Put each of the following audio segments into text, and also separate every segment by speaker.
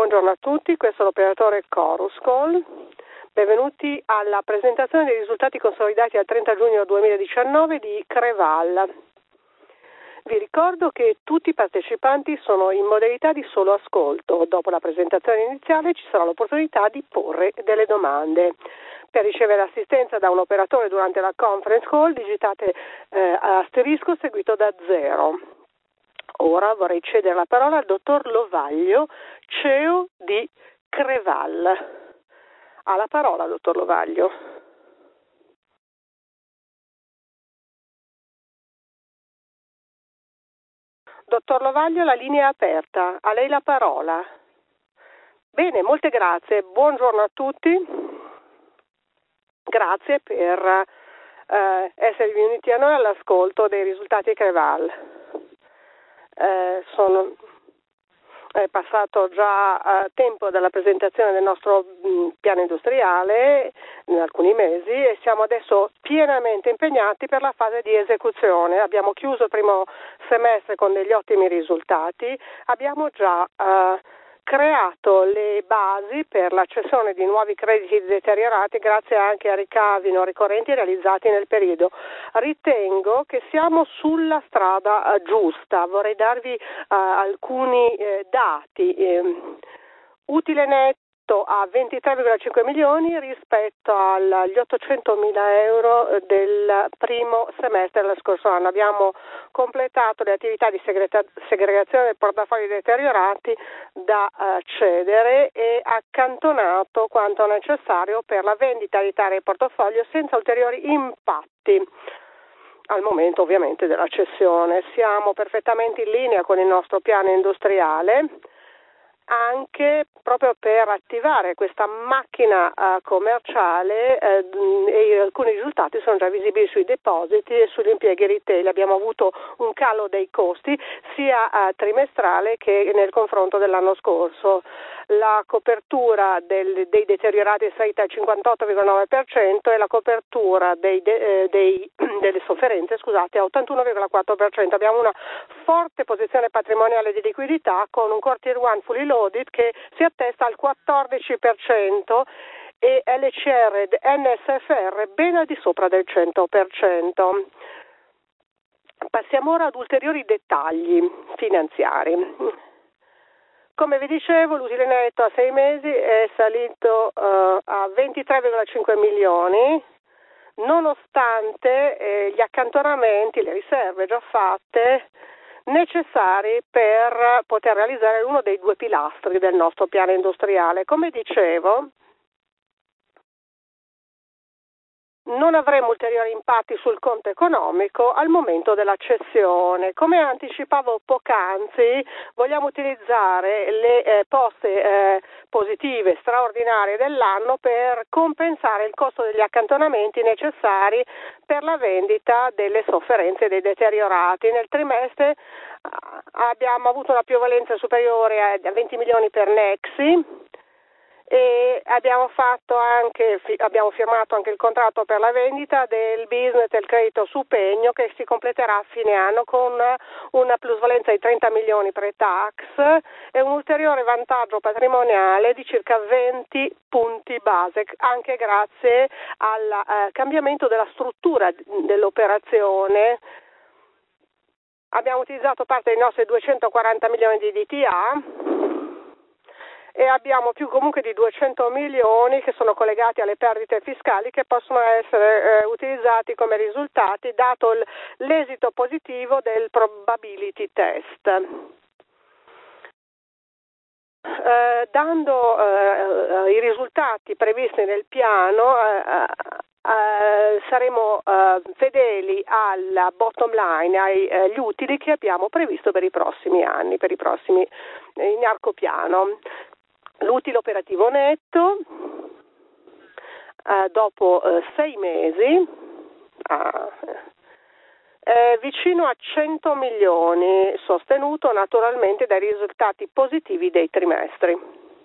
Speaker 1: Buongiorno a tutti, questo è l'operatore Chorus Call. Benvenuti alla presentazione dei risultati consolidati al 30 giugno 2019 di Creval. Vi ricordo che tutti i partecipanti sono in modalità di solo ascolto. Dopo la presentazione iniziale ci sarà l'opportunità di porre delle domande. Per ricevere assistenza da un operatore durante la conference call digitate asterisco seguito da 0. Ora vorrei cedere la parola al dottor Lovaglio, CEO di Creval. Ha la parola, dottor Lovaglio. Dottor Lovaglio, la linea è aperta. A lei la parola. Bene, molte grazie. Buongiorno a tutti. Grazie per essere venuti a noi all'ascolto dei risultati Creval. È passato già tempo dalla presentazione del nostro piano industriale, in alcuni mesi, e siamo adesso pienamente impegnati per la fase di esecuzione. Abbiamo chiuso il primo semestre con degli ottimi risultati, abbiamo già creato le basi per la cessione di nuovi crediti deteriorati grazie anche a ricavi non ricorrenti realizzati nel periodo. Ritengo che siamo sulla strada giusta. Vorrei darvi alcuni dati. Utile netto a 23,5 milioni rispetto agli 800.000 euro del primo semestre dello scorso anno. Abbiamo completato le attività di segregazione dei portafogli deteriorati da cedere e accantonato quanto necessario per la vendita di tale portafoglio senza ulteriori impatti al momento ovviamente della cessione. Siamo perfettamente in linea con il nostro piano industriale, anche proprio per attivare questa macchina commerciale e alcuni risultati sono già visibili sui depositi e sugli impieghi retail. Abbiamo avuto un calo dei costi sia trimestrale che nel confronto dell'anno scorso. La copertura dei deteriorati è salita al 58,9% e la copertura delle sofferenze a 81,4%. Abbiamo una forte posizione patrimoniale di liquidità con un Core Tier 1 fully loaded che si attesta al 14% e LCR ed NSFR ben al di sopra del 100%. Passiamo ora ad ulteriori dettagli finanziari. Come vi dicevo, l'utile netto a 6 mesi è salito a 23,5 milioni, nonostante gli accantonamenti, le riserve già fatte, necessari per poter realizzare uno dei due pilastri del nostro piano industriale. Come dicevo, non avremo ulteriori impatti sul conto economico al momento della cessione. Come anticipavo poc'anzi, vogliamo utilizzare le poste positive straordinarie dell'anno per compensare il costo degli accantonamenti necessari per la vendita delle sofferenze dei deteriorati. Nel trimestre abbiamo avuto una piovalenza superiore a 20 milioni per Nexi e abbiamo firmato anche il contratto per la vendita del business del credito su pegno che si completerà a fine anno con una plusvalenza di 30 milioni pre-tax e un ulteriore vantaggio patrimoniale di circa 20 punti base, anche grazie al cambiamento della struttura dell'operazione. Abbiamo utilizzato parte dei nostri 240 milioni di DTA e abbiamo più comunque di 200 milioni che sono collegati alle perdite fiscali che possono essere utilizzati come risultati dato l'esito positivo del probability test. Dando i risultati previsti nel piano saremo fedeli alla bottom line, agli utili che abbiamo previsto per i prossimi anni, in arco piano. L'utile operativo netto dopo 6 mesi è vicino a 100 milioni, sostenuto naturalmente dai risultati positivi dei trimestri.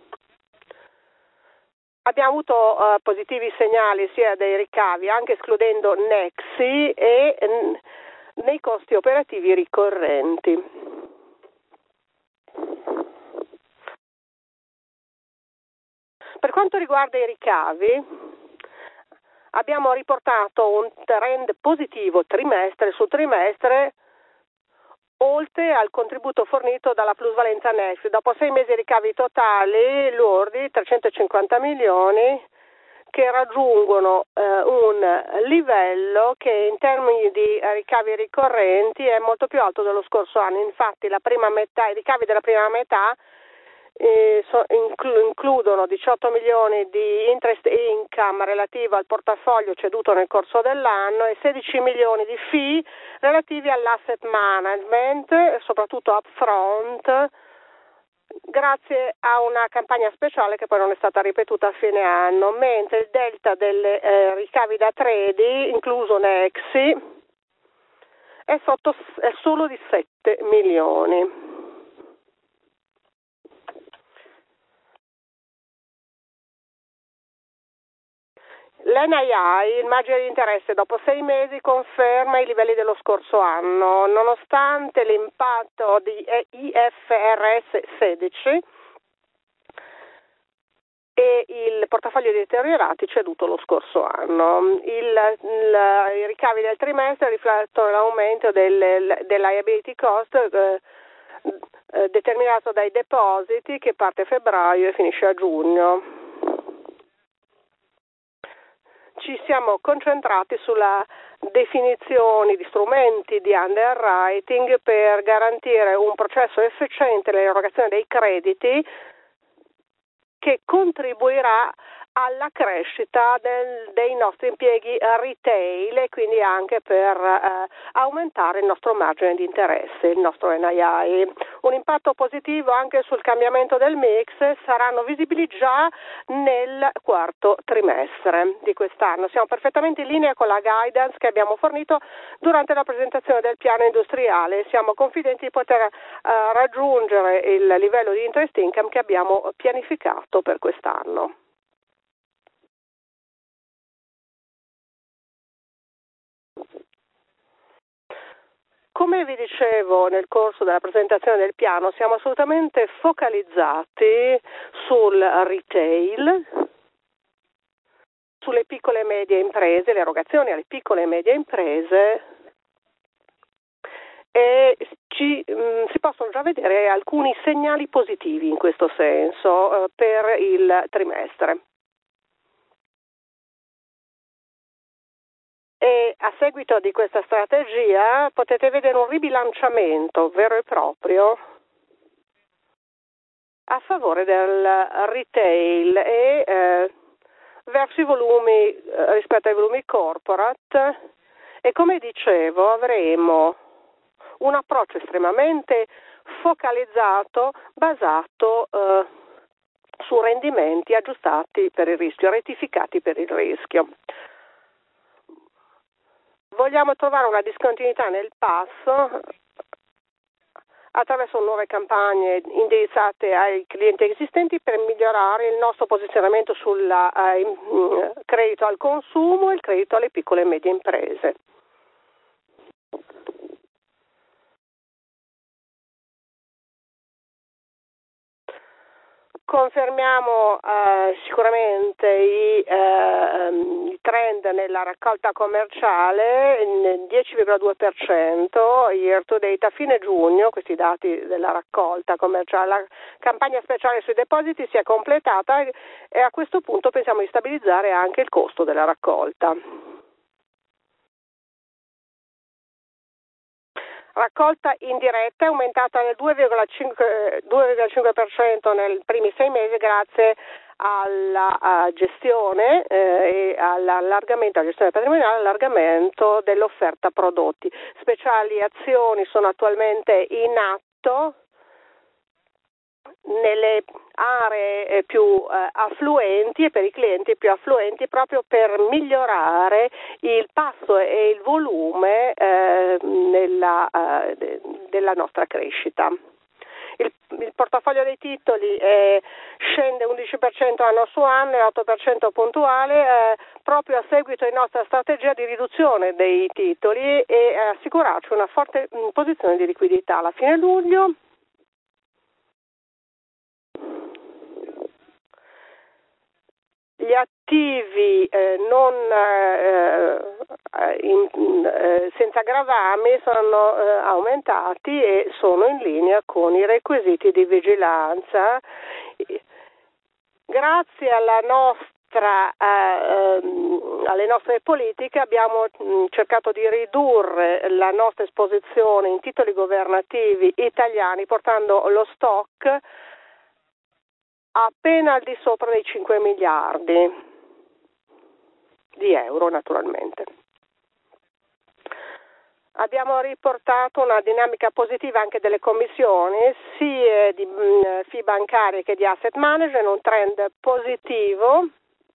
Speaker 1: Abbiamo avuto positivi segnali sia dei ricavi, anche escludendo Nexi, e nei costi operativi ricorrenti. Per quanto riguarda i ricavi, abbiamo riportato un trend positivo trimestre su trimestre, oltre al contributo fornito dalla plusvalenza NEF. Dopo 6 mesi di ricavi totali lordi, 350 milioni, che raggiungono un livello che in termini di ricavi ricorrenti è molto più alto dello scorso anno. Infatti i ricavi della prima metà includono 18 milioni di interest income relativo al portafoglio ceduto nel corso dell'anno e 16 milioni di fee relativi all'asset management, soprattutto upfront, grazie a una campagna speciale che poi non è stata ripetuta a fine anno, mentre il delta delle ricavi da trade, incluso Nexi, è solo di 7 milioni. L'NII, il margine di interesse dopo 6 mesi, conferma i livelli dello scorso anno, nonostante l'impatto di IFRS 16 e il portafoglio deteriorati ceduto lo scorso anno. I ricavi del trimestre riflettono l'aumento del liability cost determinato dai depositi, che parte a febbraio e finisce a giugno. Ci siamo concentrati sulla definizione di strumenti di underwriting per garantire un processo efficiente nell'erogazione dei crediti che contribuirà alla crescita dei nostri impieghi retail e quindi anche per aumentare il nostro margine di interesse, il nostro NII. Un impatto positivo anche sul cambiamento del mix saranno visibili già nel quarto trimestre di quest'anno. Siamo perfettamente in linea con la guidance che abbiamo fornito durante la presentazione del piano industriale e siamo confidenti di poter raggiungere il livello di interest income che abbiamo pianificato per quest'anno. Come vi dicevo nel corso della presentazione del piano, siamo assolutamente focalizzati sul retail, sulle piccole e medie imprese, le erogazioni alle piccole e medie imprese, e si possono già vedere alcuni segnali positivi in questo senso per il trimestre. E a seguito di questa strategia potete vedere un ribilanciamento vero e proprio a favore del retail e verso i volumi rispetto ai volumi corporate, e come dicevo avremo un approccio estremamente focalizzato basato su rendimenti aggiustati per il rischio, rettificati per il rischio. Vogliamo trovare una discontinuità nel passo attraverso nuove campagne indirizzate ai clienti esistenti per migliorare il nostro posizionamento sul credito al consumo e il credito alle piccole e medie imprese. Confermiamo sicuramente i trend nella raccolta commerciale, 10,2% year to date a fine giugno, questi dati della raccolta commerciale. La campagna speciale sui depositi si è completata e a questo punto pensiamo di stabilizzare anche il costo della raccolta. Raccolta indiretta è aumentata del 2,5% nei primi 6 mesi grazie alla gestione e all'allargamento, alla gestione patrimoniale, all'allargamento dell'offerta prodotti. Speciali azioni sono attualmente in atto nelle aree più affluenti e per i clienti più affluenti, proprio per migliorare il passo e il volume della nostra crescita. Il portafoglio dei titoli scende 11% anno su anno e 8% puntuale, proprio a seguito di nostra strategia di riduzione dei titoli e assicurarci una forte posizione di liquidità. Alla fine luglio gli attivi senza gravami sono aumentati e sono in linea con i requisiti di vigilanza. Grazie alle nostre politiche abbiamo cercato di ridurre la nostra esposizione in titoli governativi italiani, portando lo stock appena al di sopra dei 5 miliardi di euro, naturalmente. Abbiamo riportato una dinamica positiva anche delle commissioni, sia di fee bancarie che di asset management, un trend positivo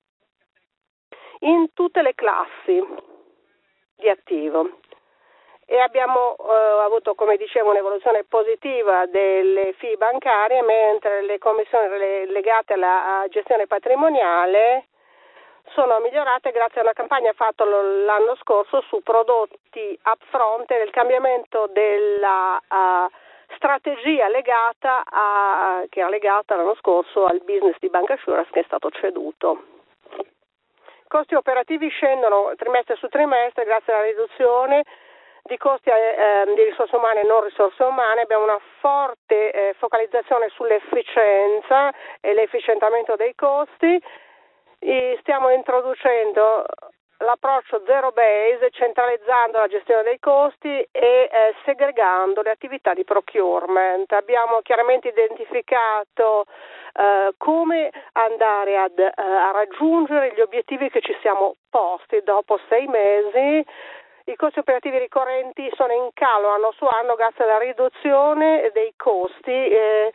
Speaker 1: in tutte le classi di attivo. E abbiamo avuto, come dicevo, un'evoluzione positiva delle fee bancarie, mentre le commissioni legate alla gestione patrimoniale sono migliorate grazie a una campagna fatta l'anno scorso su prodotti upfront e del cambiamento della strategia che era legata l'anno scorso al business di bancassurance che è stato ceduto. I costi operativi scendono trimestre su trimestre grazie alla riduzione di costi di risorse umane e non risorse umane. Abbiamo una forte focalizzazione sull'efficienza e l'efficientamento dei costi. Stiamo introducendo l'approccio zero base, centralizzando la gestione dei costi e segregando le attività di procurement. Abbiamo chiaramente identificato come andare a raggiungere gli obiettivi che ci siamo posti. Dopo 6 mesi i costi operativi ricorrenti sono in calo anno su anno grazie alla riduzione dei costi.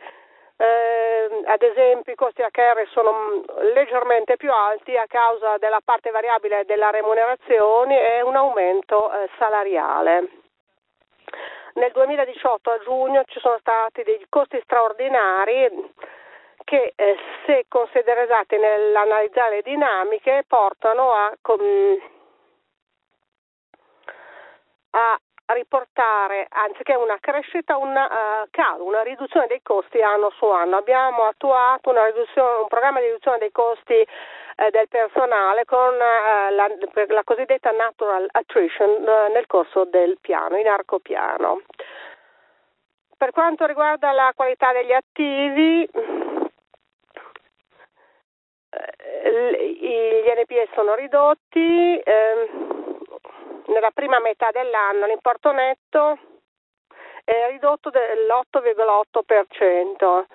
Speaker 1: Ad esempio i costi HR sono leggermente più alti a causa della parte variabile della remunerazione e un aumento salariale. Nel 2018 a giugno ci sono stati dei costi straordinari che se considerati nell'analizzare le dinamiche portano a riportare, anziché una crescita, una riduzione dei costi anno su anno. Abbiamo attuato un programma di riduzione dei costi del personale con la cosiddetta natural attrition nel corso del piano, in arco piano. Per quanto riguarda la qualità degli attivi, gli NPE sono ridotti. Nella prima metà dell'anno l'importo netto è ridotto dell'8,8%.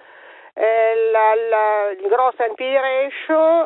Speaker 1: Il gross NPE ratio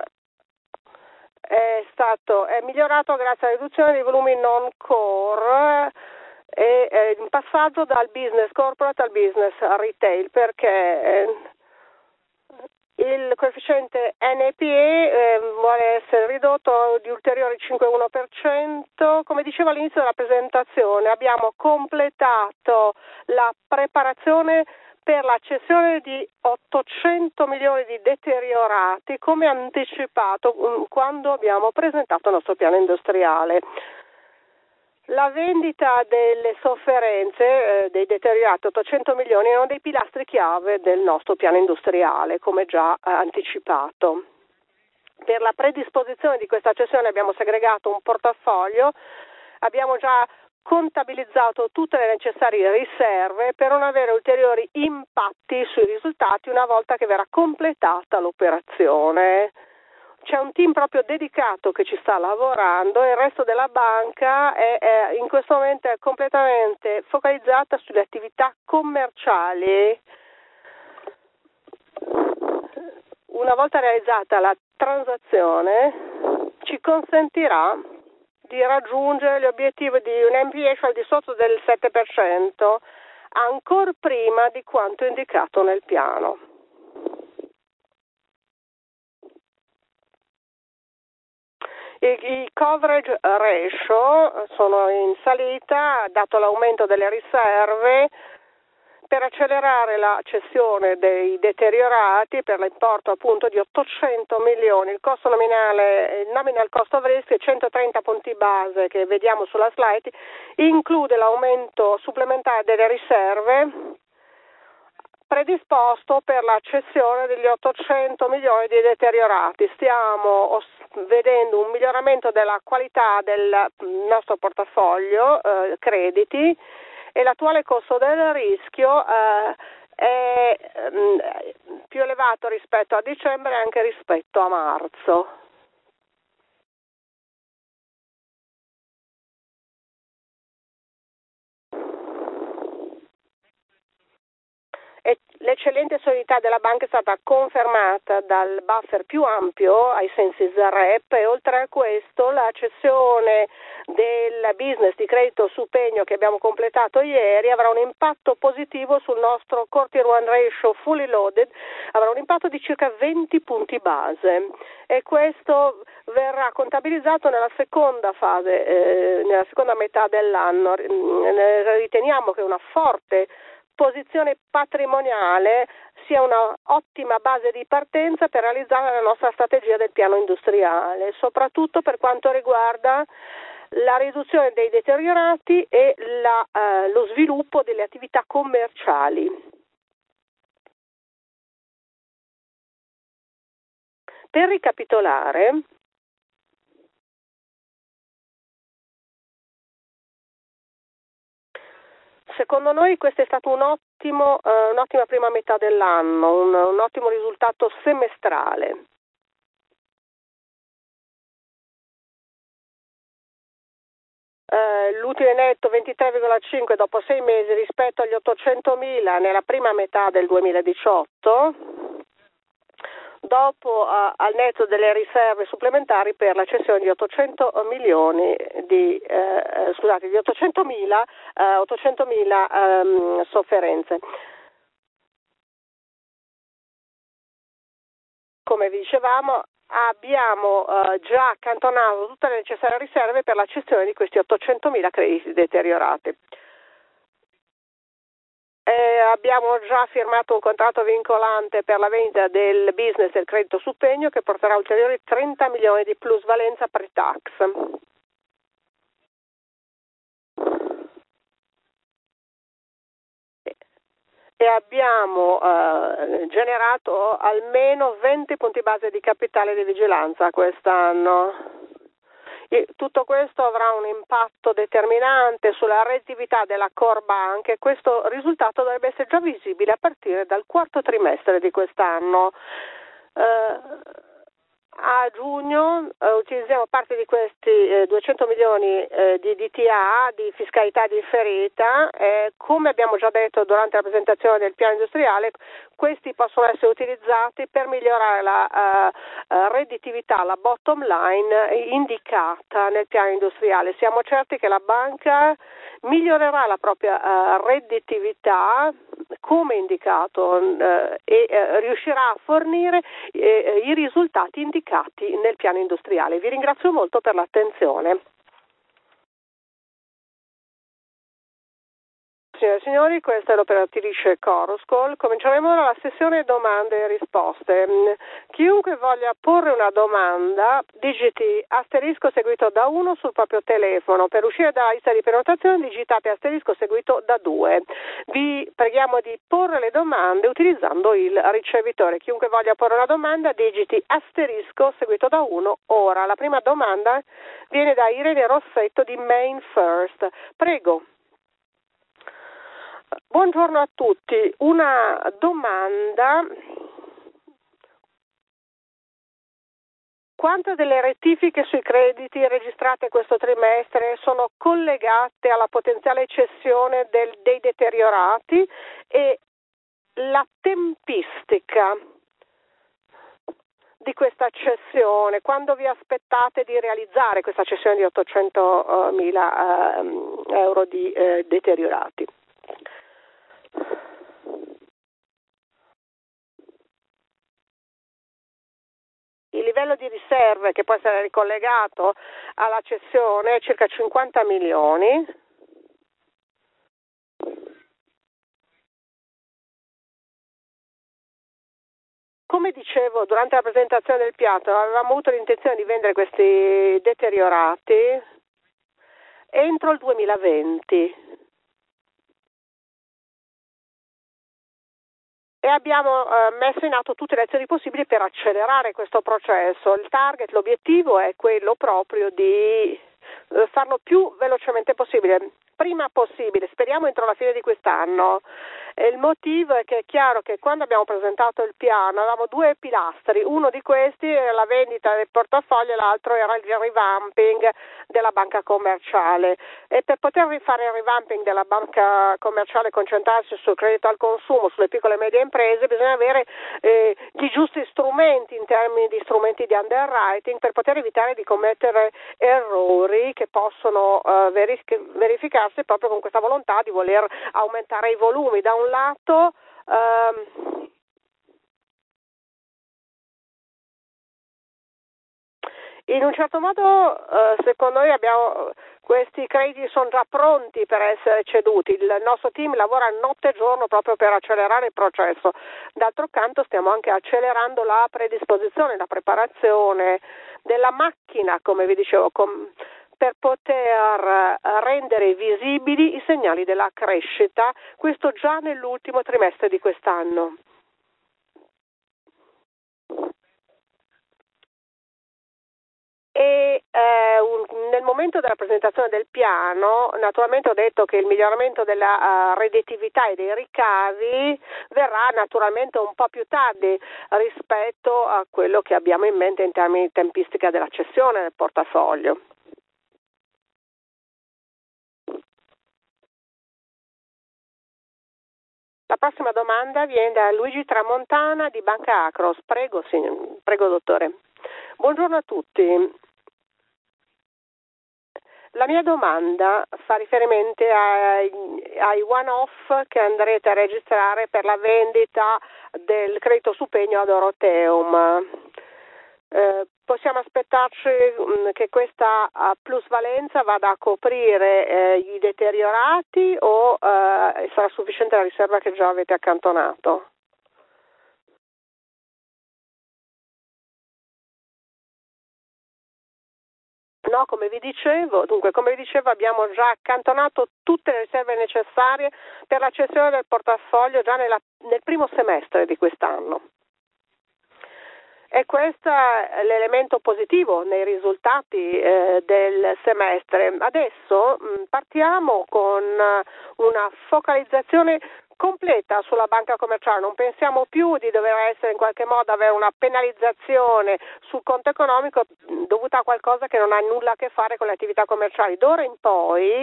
Speaker 1: è migliorato grazie alla riduzione dei volumi non core e il passaggio dal business corporate al business retail, perché il coefficiente NPE vuole essere ridotto di ulteriore 5,1%. Come dicevo all'inizio della presentazione, abbiamo completato la preparazione per la cessione di 800 milioni di deteriorati, come anticipato quando abbiamo presentato il nostro piano industriale. La vendita delle sofferenze dei deteriorati 800 milioni è uno dei pilastri chiave del nostro piano industriale, come già anticipato. Per la predisposizione di questa cessione abbiamo segregato un portafoglio, abbiamo già contabilizzato tutte le necessarie riserve per non avere ulteriori impatti sui risultati una volta che verrà completata l'operazione. C'è un team proprio dedicato che ci sta lavorando e il resto della banca è in questo momento è completamente focalizzata sulle attività commerciali. Una volta realizzata la transazione ci consentirà di raggiungere gli obiettivi di un NPE al di sotto del 7%, ancora prima di quanto indicato nel piano. I coverage ratio sono in salita, dato l'aumento delle riserve, per accelerare la cessione dei deteriorati per l'importo appunto di 800 milioni. Il costo nominale, il nominal cost of risk è 130 punti base che vediamo sulla slide, include l'aumento supplementare delle riserve predisposto per la cessione degli 800 milioni di deteriorati. Stiamo vedendo un miglioramento della qualità del nostro portafoglio crediti e l'attuale costo del rischio è più elevato rispetto a dicembre e anche rispetto a marzo. E l'eccellente solidità della banca è stata confermata dal buffer più ampio ai sensi SREP e oltre a questo la cessione del business di credito su pegno che abbiamo completato ieri avrà un impatto positivo sul nostro Core Tier 1 ratio fully loaded, avrà un impatto di circa 20 punti base e questo verrà contabilizzato nella seconda fase, nella seconda metà dell'anno. Riteniamo che una forte posizione patrimoniale sia una ottima base di partenza per realizzare la nostra strategia del piano industriale, soprattutto per quanto riguarda la riduzione dei deteriorati e lo sviluppo delle attività commerciali. Per ricapitolare, secondo noi questo è stato un'ottima prima metà dell'anno, un ottimo risultato semestrale. L'utile netto 23,5 dopo 6 mesi rispetto agli 800.000 nella prima metà del 2018, dopo al netto delle riserve supplementari per la cessione di 800 milioni di 800.000 sofferenze. Come vi dicevamo, abbiamo già accantonato tutte le necessarie riserve per la cessione di questi 800.000 crediti deteriorati. Abbiamo già firmato un contratto vincolante per la vendita del business del credito su pegno che porterà ulteriori 30 milioni di plusvalenza pre-tax. E abbiamo generato almeno 20 punti base di capitale di vigilanza quest'anno. E tutto questo avrà un impatto determinante sulla redditività della core bank e questo risultato dovrebbe essere già visibile a partire dal quarto trimestre di quest'anno. A giugno utilizziamo parte di questi 200 milioni di DTA, di fiscalità differita, come abbiamo già detto durante la presentazione del piano industriale, questi possono essere utilizzati per migliorare la redditività, la bottom line indicata nel piano industriale. Siamo certi che la banca migliorerà la propria redditività come indicato e riuscirà a fornire i risultati indicati nel piano industriale. Vi ringrazio molto per l'attenzione. Signore e signori, questa è l'operatrice Chorus Call. Cominceremo ora la sessione domande e risposte. Chiunque voglia porre una domanda, digiti asterisco seguito da 1 sul proprio telefono. Per uscire dalla lista di prenotazione digitate asterisco seguito da 2. Vi preghiamo di porre le domande utilizzando il ricevitore. Chiunque voglia porre una domanda, digiti asterisco seguito da 1 ora. La prima domanda viene da Irene Rossetto di Main First. Prego. Buongiorno a tutti, una domanda: quante delle rettifiche sui crediti registrate questo trimestre sono collegate alla potenziale cessione dei deteriorati e la tempistica di questa cessione? Quando vi aspettate di realizzare questa cessione di 800.000 euro di deteriorati? Il livello di riserve che può essere ricollegato alla cessione è circa 50 milioni. Come dicevo durante la presentazione del piatto, avevamo avuto l'intenzione di vendere questi deteriorati entro il 2020. e abbiamo messo in atto tutte le azioni possibili per accelerare questo processo. Il target, l'obiettivo è quello proprio di farlo più velocemente possibile, prima possibile, speriamo entro la fine di quest'anno. E il motivo è che è chiaro che quando abbiamo presentato il piano avevamo due pilastri, uno di questi era la vendita del portafoglio e l'altro era il revamping della banca commerciale, e per poter rifare il revamping della banca commerciale e concentrarsi sul credito al consumo, sulle piccole e medie imprese, bisogna avere gli giusti strumenti in termini di strumenti di underwriting per poter evitare di commettere errori che possono verificarsi proprio con questa volontà di voler aumentare i volumi. Da un lato in un certo modo secondo noi questi crediti sono già pronti per essere ceduti, il nostro team lavora notte e giorno proprio per accelerare il processo. D'altro canto stiamo anche accelerando la predisposizione, la preparazione della macchina, come vi dicevo, per poter rendere visibili i segnali della crescita, questo già nell'ultimo trimestre di quest'anno. E nel momento della presentazione del piano, naturalmente ho detto che il miglioramento della redditività e dei ricavi verrà naturalmente un po' più tardi rispetto a quello che abbiamo in mente in termini di tempistica della cessione del portafoglio. La prossima domanda viene da Luigi Tramontana di Banca Acros. Prego, dottore. Buongiorno a tutti. La mia domanda fa riferimento ai one-off che andrete a registrare per la vendita del credito su pegno ad Oroteum. Possiamo aspettarci che questa plusvalenza vada a coprire i deteriorati o sarà sufficiente la riserva che già avete accantonato? No, come vi dicevo, abbiamo già accantonato tutte le riserve necessarie per la cessione del portafoglio già nel primo semestre di quest'anno. E questo è l'elemento positivo nei risultati del semestre. Adesso partiamo con una focalizzazione completa sulla banca commerciale, non pensiamo più di dover essere in qualche modo avere una penalizzazione sul conto economico dovuta a qualcosa che non ha nulla a che fare con le attività commerciali. D'ora in poi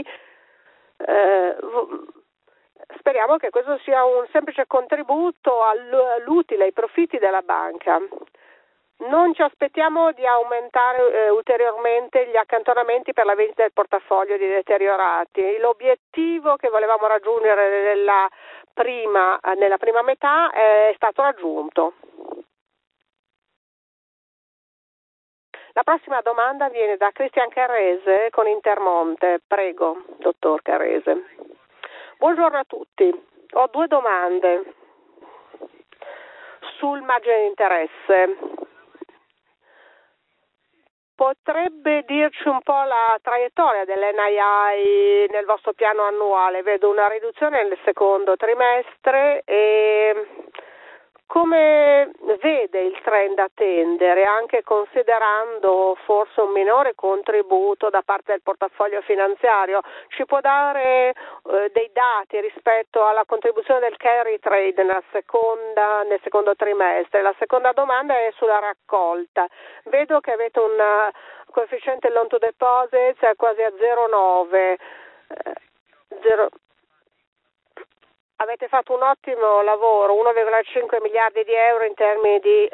Speaker 1: speriamo che questo sia un semplice contributo all'utile, ai profitti della banca. Non ci aspettiamo di aumentare ulteriormente gli accantonamenti per la vendita del portafoglio di deteriorati. L'obiettivo che volevamo raggiungere nella prima metà è stato raggiunto. La prossima domanda viene da Cristian Carrese con Intermonte. Prego, dottor Carrese. Buongiorno a tutti. Ho due domande sul margine di interesse. Potrebbe dirci un po' la traiettoria dell'NII nel vostro piano annuale? Vedo una riduzione nel secondo trimestre e come vede il trend a tendere, anche considerando forse un minore contributo da parte del portafoglio finanziario? Ci può dare dei dati rispetto alla contribuzione del carry trade nel secondo trimestre? La seconda domanda è sulla raccolta. Vedo che avete un coefficiente loan to deposits quasi a 0,9. Avete fatto un ottimo lavoro, 1,5 miliardi di euro in termini di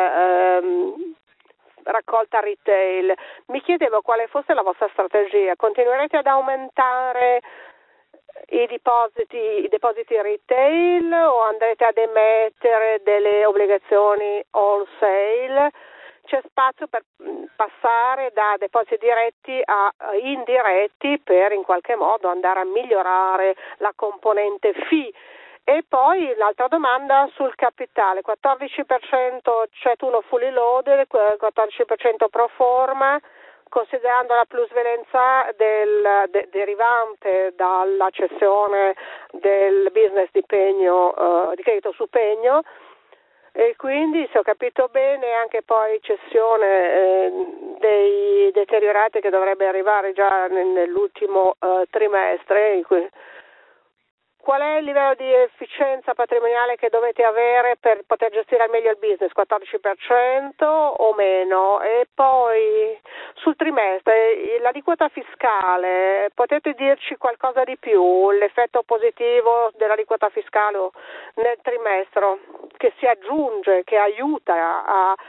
Speaker 1: raccolta retail. Mi chiedevo quale fosse la vostra strategia. Continuerete ad aumentare i depositi retail o andrete ad emettere delle obbligazioni wholesale? C'è spazio per passare da depositi diretti a indiretti per in qualche modo andare a migliorare la componente fee. E poi l'altra domanda sul capitale, 14% CET1 fully loaded, 14% pro forma, considerando la plusvalenza derivante dalla cessione del business di pegno, di credito su pegno, e quindi, se ho capito bene, anche poi cessione dei deteriorati che dovrebbe arrivare già nell'ultimo trimestre. Qual è il livello di efficienza patrimoniale che dovete avere per poter gestire al meglio il business? 14% o meno? E poi sul trimestre, l'aliquota fiscale, potete dirci qualcosa di più? L'effetto positivo dell'aliquota fiscale nel trimestre che si aggiunge, che aiuta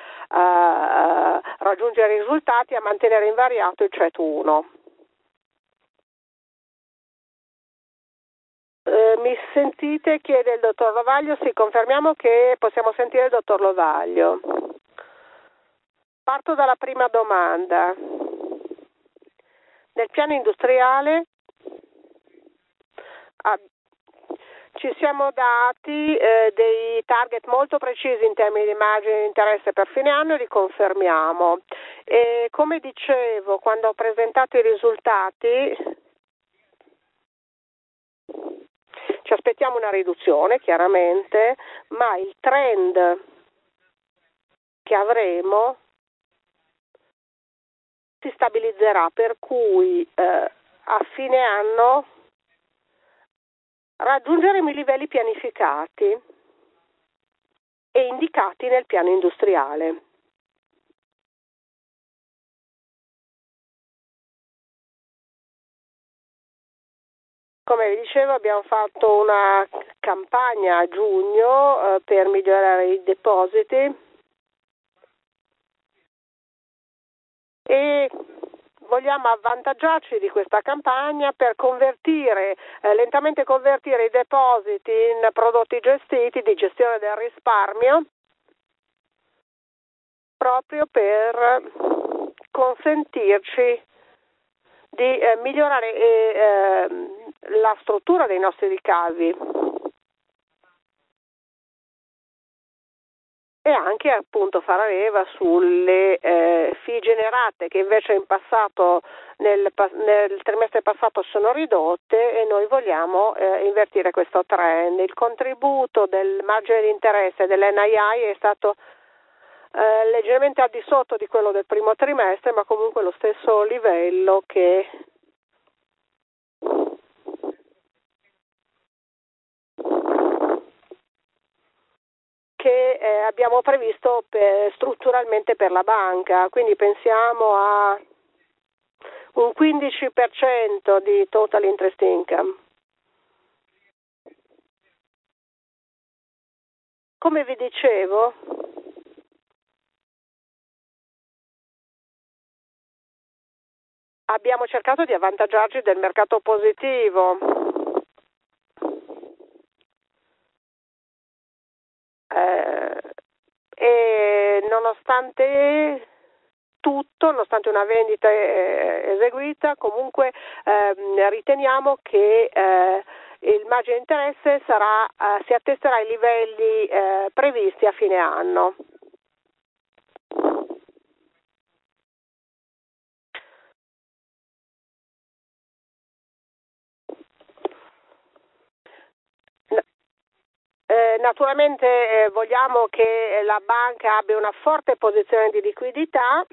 Speaker 1: a raggiungere i risultati e a mantenere invariato il CET1. Mi sentite? Chiede il dottor Lovaglio. Sì, confermiamo che possiamo sentire il dottor Lovaglio. Parto dalla prima domanda. Nel piano industriale ci siamo dati dei target molto precisi in termini di margine di interesse per fine anno e li confermiamo. E come dicevo, quando ho presentato i risultati, ci aspettiamo una riduzione chiaramente, ma il trend che avremo si stabilizzerà, per cui a fine anno raggiungeremo i livelli pianificati e indicati nel piano industriale. Come vi dicevo, abbiamo fatto una campagna a giugno per migliorare i depositi e vogliamo avvantaggiarci di questa campagna per lentamente convertire i depositi in prodotti gestiti di gestione del risparmio, proprio per consentirci di migliorare la struttura dei nostri ricavi e anche appunto fare leva sulle fee generate, che invece in passato nel trimestre passato sono ridotte, e noi vogliamo invertire questo trend. Il contributo del margine di interesse dell'NII è stato leggermente al di sotto di quello del primo trimestre, ma comunque lo stesso livello che abbiamo previsto strutturalmente per la banca, quindi pensiamo a un 15% di total interest income. Come vi dicevo, abbiamo cercato di avvantaggiarci del mercato positivo. E nonostante tutto, nonostante una vendita eseguita, comunque riteniamo che il margine di interesse si attesterà ai livelli previsti a fine anno. Naturalmente vogliamo che la banca abbia una forte posizione di liquidità.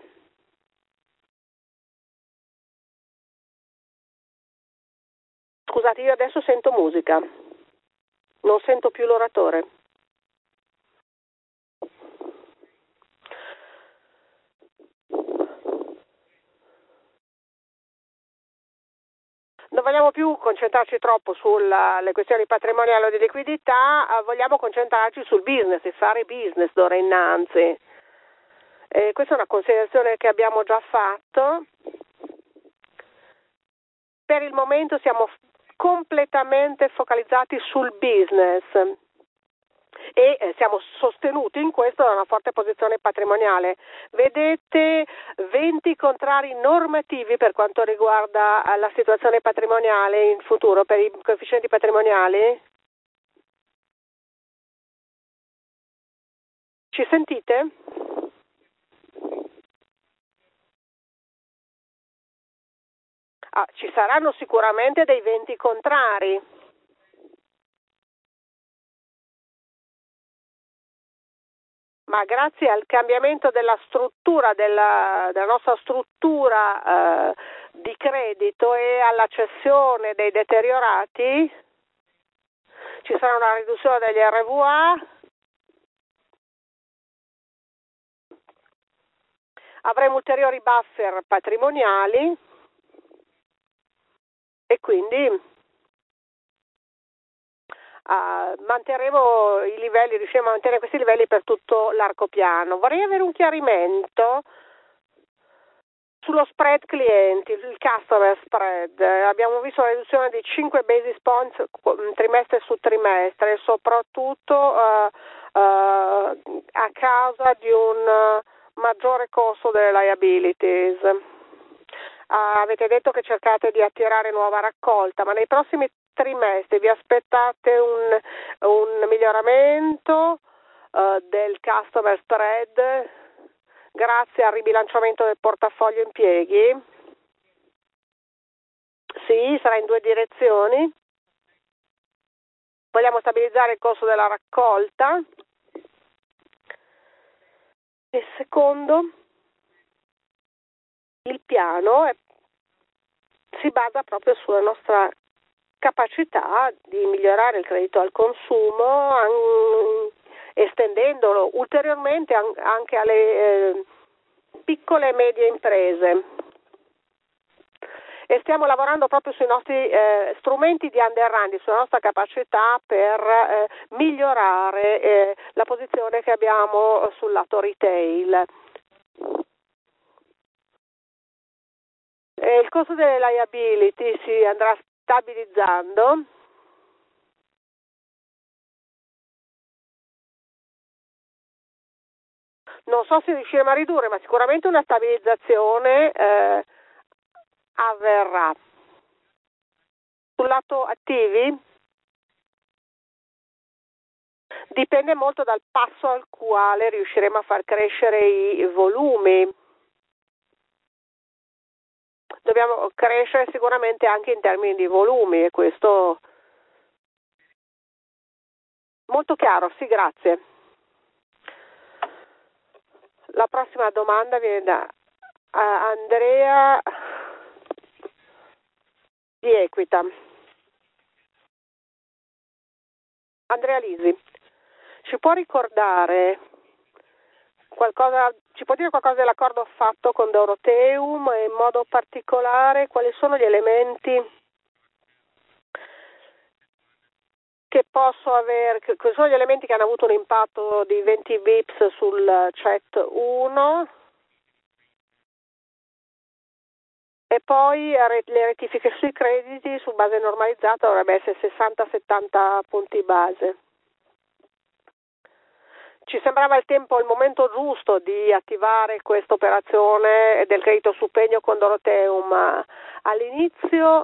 Speaker 1: Scusate, io adesso sento musica, non sento più l'oratore. Non vogliamo più concentrarci troppo sulle questioni patrimoniali o di liquidità, vogliamo concentrarci sul business e fare business d'ora innanzi. Questa è una considerazione che abbiamo già fatto. Per il momento siamo completamente focalizzati sul business e siamo sostenuti in questo da una forte posizione patrimoniale. Vedete 20 contrari normativi per quanto riguarda la situazione patrimoniale in futuro per i coefficienti patrimoniali? Ci sentite? ci saranno sicuramente dei venti contrari. Ma grazie al cambiamento della struttura, della nostra struttura di credito e alla cessione dei deteriorati, ci sarà una riduzione degli RWA, avremo ulteriori buffer patrimoniali e quindi manterremo i livelli, riusciremo a mantenere questi livelli per tutto l'arco piano. Vorrei avere un chiarimento sullo spread clienti, il customer spread. Abbiamo visto una riduzione di 5 basis points trimestre su trimestre, soprattutto a causa di un maggiore costo delle liabilities. Avete detto che cercate di attirare nuova raccolta, ma nei prossimi trimestri vi aspettate un miglioramento del customer spread grazie al ribilanciamento del portafoglio impieghi? Sì, sarà in due direzioni. Vogliamo stabilizzare il costo della raccolta e secondo, il piano si basa proprio sulla nostra capacità di migliorare il credito al consumo, estendendolo ulteriormente anche alle piccole e medie imprese. E stiamo lavorando proprio sui nostri strumenti di underwriting, sulla nostra capacità per migliorare la posizione che abbiamo sul lato retail. Il costo delle liability si andrà stabilizzando. Non so se riusciremo a ridurre, ma sicuramente una stabilizzazione avverrà. Sul lato attivi dipende molto dal passo al quale riusciremo a far crescere i volumi. Dobbiamo crescere sicuramente anche in termini di volumi e questo molto chiaro, sì, grazie. La prossima domanda viene da Andrea di Equita. Andrea Lisi, ci può ricordare qualcosa, ci può dire qualcosa dell'accordo fatto con Dorotheum e in modo particolare quali sono gli elementi che quali sono gli elementi che hanno avuto un impatto di 20 bips sul CET 1 e poi le rettifiche sui crediti su base normalizzata dovrebbe essere 60-70 punti base. Ci sembrava il momento giusto di attivare questa operazione del credito su pegno con Dorotheum. All'inizio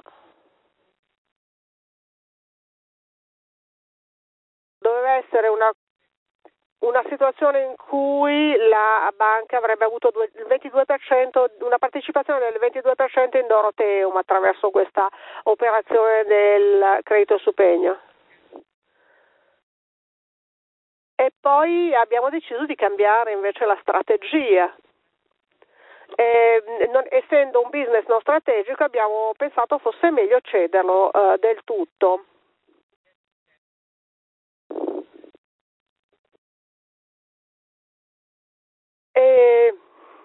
Speaker 1: doveva essere una situazione in cui la banca avrebbe avuto il 22%, una partecipazione del 22% in Dorotheum attraverso questa operazione del credito su pegno. E poi abbiamo deciso di cambiare invece la strategia. Essendo un business non strategico abbiamo pensato fosse meglio cederlo del tutto. E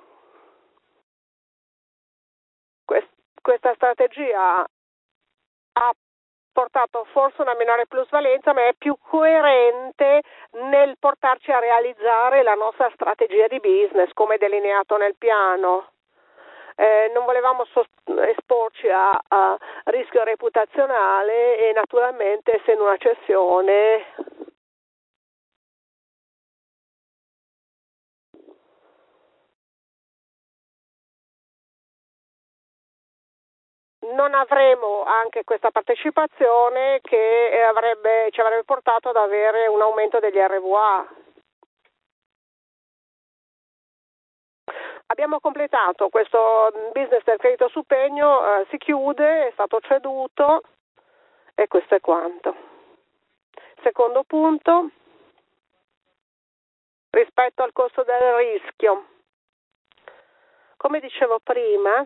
Speaker 1: questa strategia ha portato forse una minore plusvalenza, ma è più coerente nel portarci a realizzare la nostra strategia di business come delineato nel piano. Non volevamo esporci a rischio reputazionale e naturalmente essendo una cessione non avremo anche questa partecipazione che ci avrebbe portato ad avere un aumento degli RWA. abbiamo completato questo business del credito su pegno, si chiude, è stato ceduto e questo è quanto. Secondo punto, rispetto al costo del rischio. Come dicevo prima,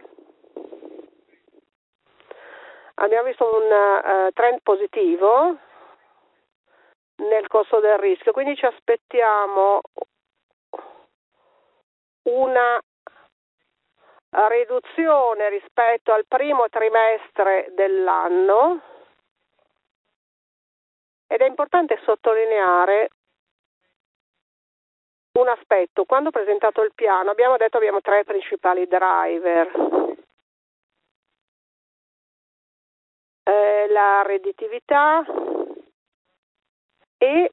Speaker 1: abbiamo visto un trend positivo nel costo del rischio, quindi ci aspettiamo una riduzione rispetto al primo trimestre dell'anno ed è importante sottolineare un aspetto. Quando ho presentato il piano abbiamo detto che abbiamo 3 principali driver: la redditività e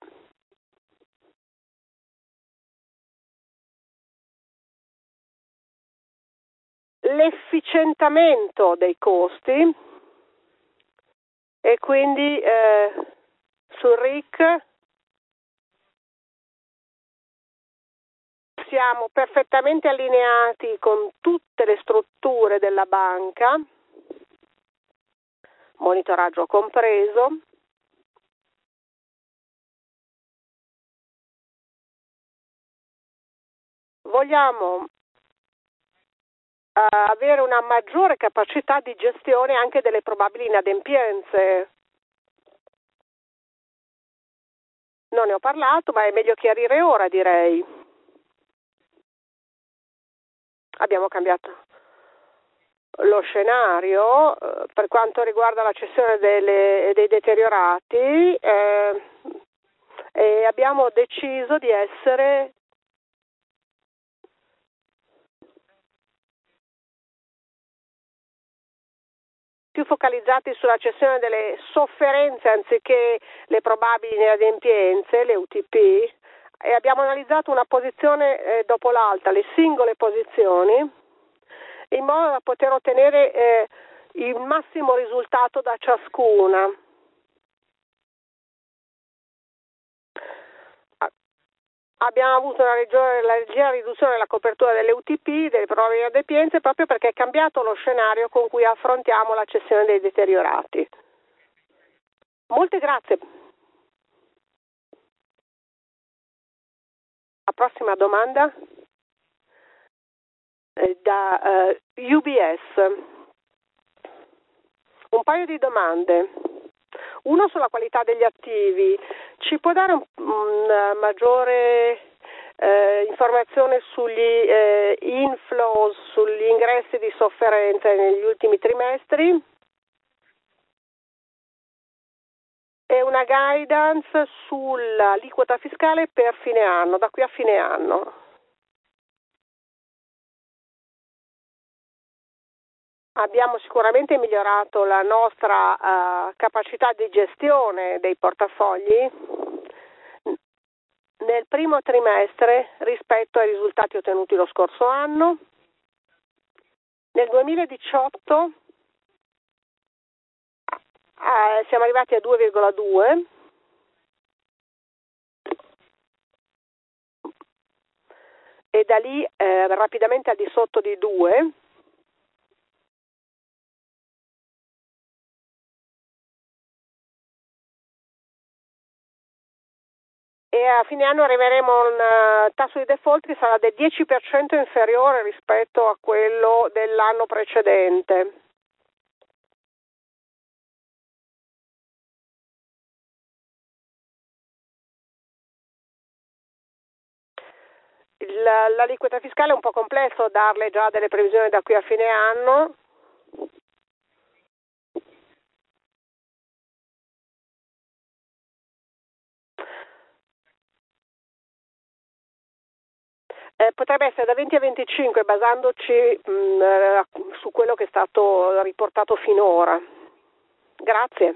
Speaker 1: l'efficientamento dei costi, e quindi sul RIC siamo perfettamente allineati con tutte le strutture della banca, monitoraggio compreso. Vogliamo avere una maggiore capacità di gestione anche delle probabili inadempienze. Non ne ho parlato, ma è meglio chiarire ora, direi. Abbiamo cambiato lo scenario per quanto riguarda la cessione dei deteriorati e abbiamo deciso di essere più focalizzati sulla cessione delle sofferenze anziché le probabili inadempienze, le UTP, e abbiamo analizzato una posizione dopo l'altra, le singole posizioni, in modo da poter ottenere il massimo risultato da ciascuna. Abbiamo avuto una leggera riduzione della copertura delle UTP, delle probabili inadempienze, proprio perché è cambiato lo scenario con cui affrontiamo la cessione dei deteriorati. Molte grazie. La prossima domanda da UBS. Un paio di domande. Uno sulla qualità degli attivi. Ci può dare un maggiore informazione sugli inflows, sugli ingressi di sofferenza negli ultimi trimestri? E una guidance sull'aliquota fiscale per fine anno, da qui a fine anno. Abbiamo sicuramente migliorato la nostra capacità di gestione dei portafogli nel primo trimestre rispetto ai risultati ottenuti lo scorso anno. Nel 2018 siamo arrivati a 2,2 e da lì rapidamente al di sotto di 2. E a fine anno arriveremo a un tasso di default che sarà del 10% inferiore rispetto a quello dell'anno precedente. L'aliquota fiscale è un po' complesso darle già delle previsioni da qui a fine anno. Potrebbe essere da 20 a 25 basandoci su quello che è stato riportato finora. Grazie.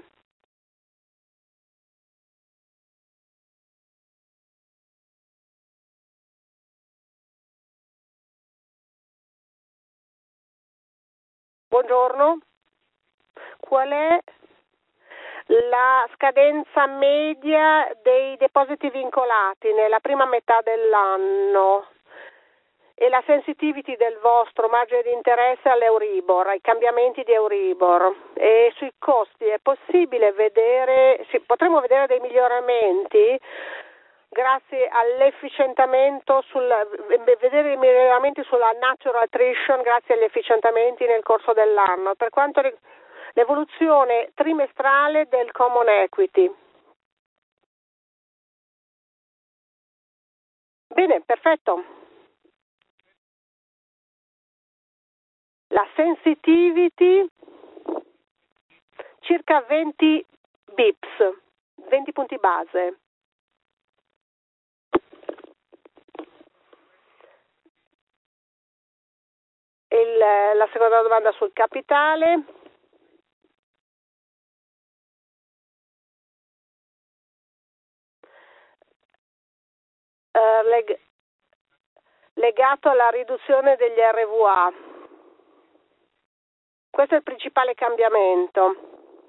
Speaker 1: Buongiorno. Qual è la scadenza media dei depositi vincolati nella prima metà dell'anno? e la sensitivity del vostro margine di interesse all'Euribor, ai cambiamenti di Euribor, e sui costi è possibile vedere, potremmo vedere dei miglioramenti grazie all'efficientamento, vedere i miglioramenti sulla natural attrition grazie agli efficientamenti nel corso dell'anno. Per quanto riguarda l'evoluzione trimestrale del common equity. Bene, perfetto. La sensitivity circa 20 bips, 20 punti base. La seconda domanda sul capitale. Legato alla riduzione degli RWA. Questo è il principale cambiamento.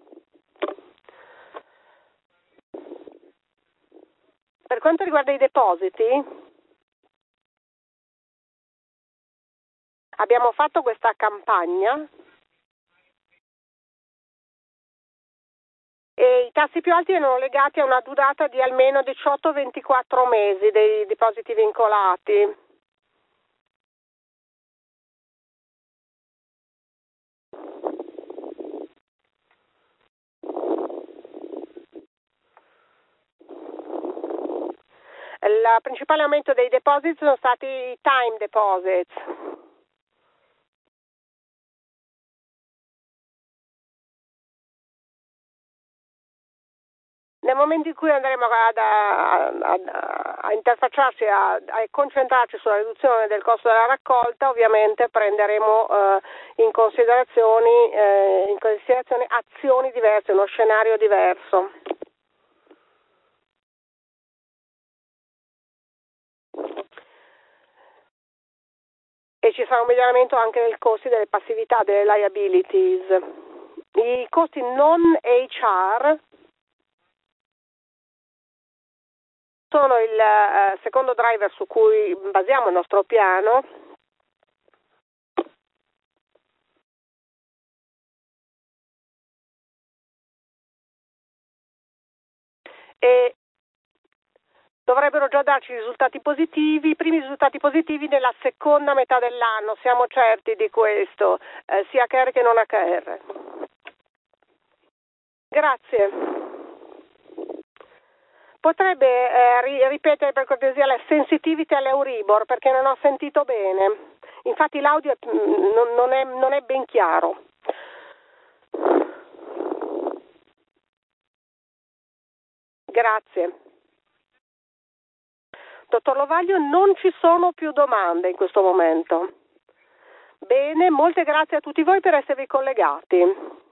Speaker 1: Per quanto riguarda i depositi, abbiamo fatto questa campagna e i tassi più alti erano legati a una durata di almeno 18-24 mesi dei depositi vincolati. Il principale aumento dei depositi sono stati i time deposits. Nel momento in cui andremo a interfacciarci, a concentrarci sulla riduzione del costo della raccolta, ovviamente prenderemo in considerazione azioni diverse, uno scenario diverso. E ci sarà un miglioramento anche nei costi delle passività, delle liabilities. I costi non HR sono il secondo driver su cui basiamo il nostro piano. E dovrebbero già darci risultati positivi, i primi risultati positivi nella seconda metà dell'anno, siamo certi di questo, sia HR che non HR. Grazie. Potrebbe ripetere per cortesia la sensitivity all'Euribor, perché non ho sentito bene. Infatti l'audio non è ben chiaro. Grazie. Dottor Lovaglio, non ci sono più domande in questo momento. Bene, molte grazie a tutti voi per esservi collegati.